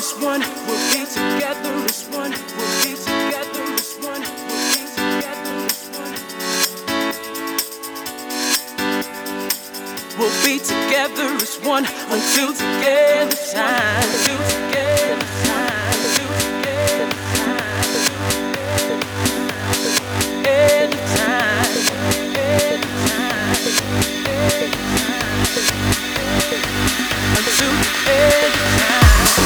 as one. We'll be together as one. We'll be together as one. We'll be together as one. We'll be together as one until the end of time. Until the end of time. Until the end of time. End of time. End of time. Until the end of time.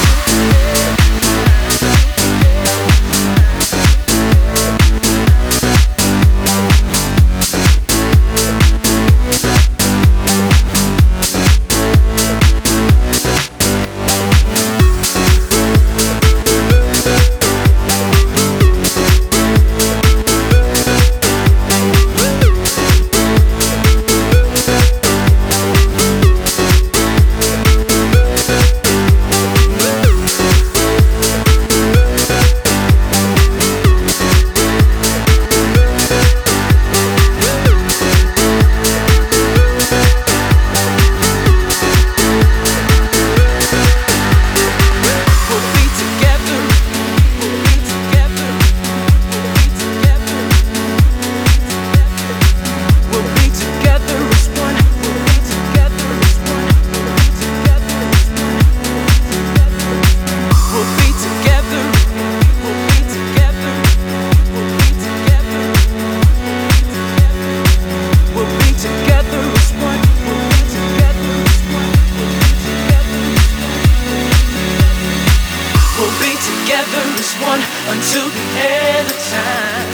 Until the end of time.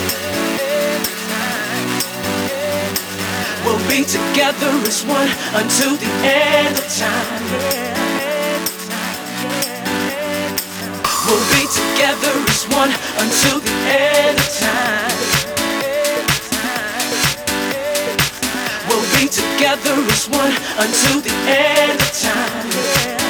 We'll be together as one until the end of time. We'll be together as one until the end of time. We'll be together as one until the end of time.